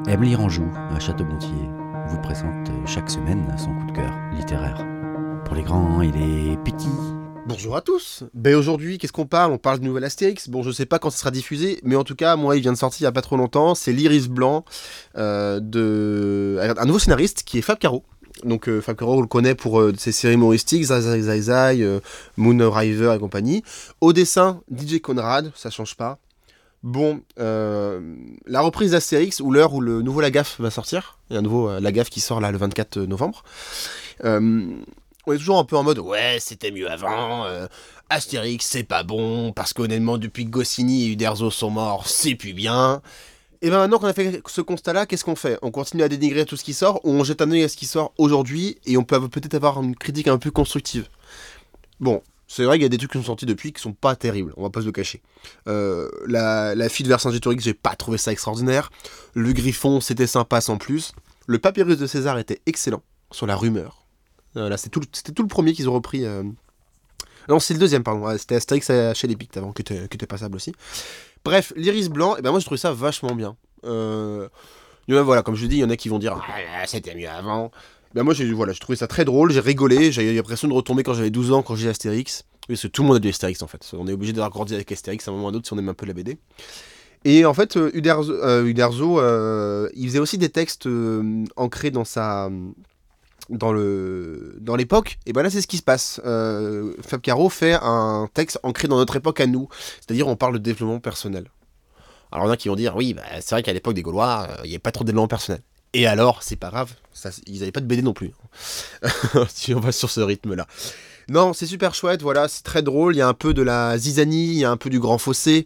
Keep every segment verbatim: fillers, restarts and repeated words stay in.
Emily Ranjou, à Château-Gontier, vous présente chaque semaine son coup de cœur littéraire. Pour les grands et les petits. Bonjour à tous. Ben aujourd'hui, qu'est-ce qu'on parle? On parle du nouvel Astérix. Bon, je sais pas quand ça sera diffusé, mais en tout cas, moi, il vient de sortir il y a pas trop longtemps. C'est l'Iris Blanc euh, de un nouveau scénariste qui est Fab Caro. Donc euh, Fab Caro, on le connaît pour euh, ses séries humoristiques, Zai Zai Zai Zai, euh, Moonriver et compagnie. Au dessin, D J Conrad, ça change pas. Bon, euh, la reprise d'Astérix, ou l'heure où le nouveau Lagaffe va sortir. Il y a un nouveau euh, Lagaffe qui sort là le vingt-quatre novembre. Euh, on est toujours un peu en mode ouais, c'était mieux avant. Euh, Astérix, c'est pas bon parce qu'honnêtement, depuis que Goscinny et Uderzo sont morts, c'est plus bien. Et bien maintenant qu'on a fait ce constat-là, qu'est-ce qu'on fait? On continue à dénigrer tout ce qui sort, ou on jette un œil à ce qui sort aujourd'hui et on peut peut-être avoir une critique un peu constructive. Bon. C'est vrai qu'il y a des trucs qui sont sortis depuis qui sont pas terribles, on va pas se le cacher. Euh, la, la fille de Vercingétorix, j'ai pas trouvé ça extraordinaire. Le Griffon, c'était sympa sans plus. Le Papyrus de César était excellent, sur la rumeur. Euh, là, c'était tout, c'était tout le premier qu'ils ont repris. Euh... Non, c'est le deuxième, pardon. Ouais, c'était Astérix chez les Pictes avant, qui était, qui était passable aussi. Bref, l'Iris Blanc, et ben moi j'ai trouvé ça vachement bien. Euh... Il y en a, voilà, comme je dis, il y en a qui vont dire ah, c'était mieux avant. Ben moi j'ai voilà, j'ai trouvé ça très drôle, j'ai rigolé, j'ai l'impression de retomber quand j'avais douze ans, quand j'ai Astérix. Oui, parce que tout le monde a du Astérix en fait. On est obligé d'avoir grandi avec Astérix à un moment ou à un autre si on aime un peu la B D. Et en fait, euh, Uderzo, euh, Uderzo euh, il faisait aussi des textes euh, ancrés dans sa dans le dans l'époque. Et ben là c'est ce qui se passe. Euh, Fab Caro fait un texte ancré dans notre époque à nous, c'est-à-dire on parle de développement personnel. Alors il y en a qui vont dire oui, bah, c'est vrai qu'à l'époque des Gaulois, il euh, n'y avait pas trop de développement personnel. Et alors, c'est pas grave, ça, ils n'avaient pas de B D non plus. Si on va sur ce rythme-là. Non, c'est super chouette, voilà, c'est très drôle, il y a un peu de la zizanie, il y a un peu du grand fossé.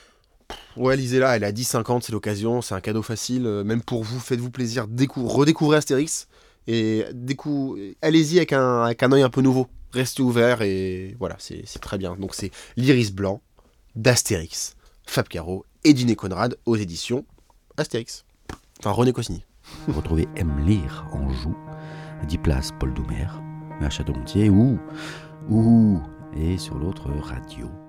Ouais, lisez-la, elle a dix cinquante, c'est l'occasion, c'est un cadeau facile, euh, même pour vous, faites-vous plaisir, décou- redécouvrez Astérix, et décou- allez-y avec un, avec un œil un peu nouveau, restez ouvert, et voilà, c'est, c'est très bien. Donc c'est l'Iris Blanc d'Astérix, Fab Caro et Dîner Conrad aux éditions Astérix. Enfin, René Goscinny. Retrouvez Emily Ranjou, dix places Paul Doumer, à Château-Gontier, ou, ou, et sur l'autre radio.